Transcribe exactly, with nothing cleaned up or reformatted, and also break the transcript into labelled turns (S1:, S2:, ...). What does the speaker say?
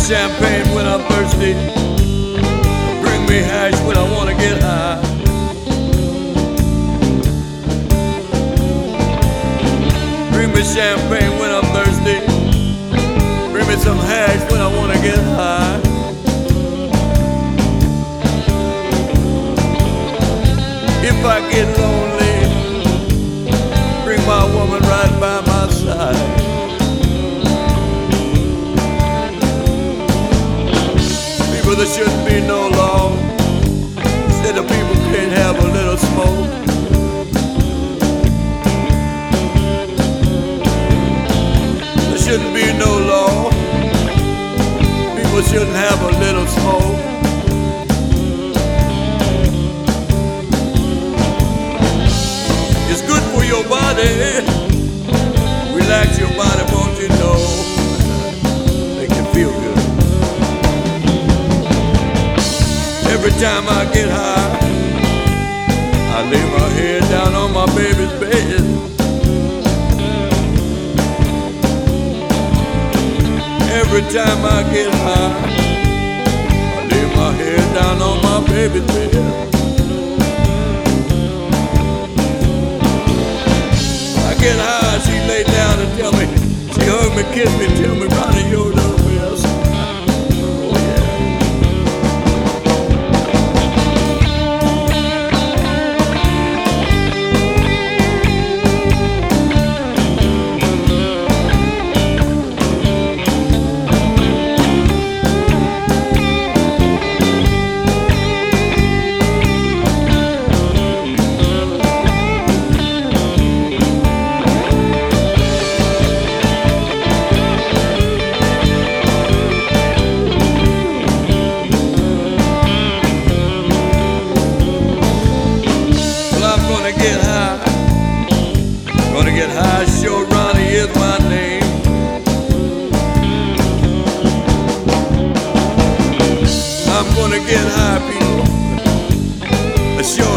S1: champagne when I'm thirsty. Bring me hash when I wanna get high. Bring me champagne when I'm thirsty. Bring me some hash when I wanna get high. If I get lonely, bring my woman right by my side. People, there shouldn't be no law. Said the people can't have a little smoke. There shouldn't be no law. People shouldn't have a little smoke. It's good for your body. Relax your body, won't you know? Make you feel good. Every time I get high, I lay my head down on my baby's bed. Every time I get high, I lay my head down on my baby's bed. I get high, she lay down and tell me, she hug me, kiss me, tell me, Ronnie, you're the best. Oh yeah. Get high, gonna get high, sure Ronnie is my name. I'm gonna get high, people, sure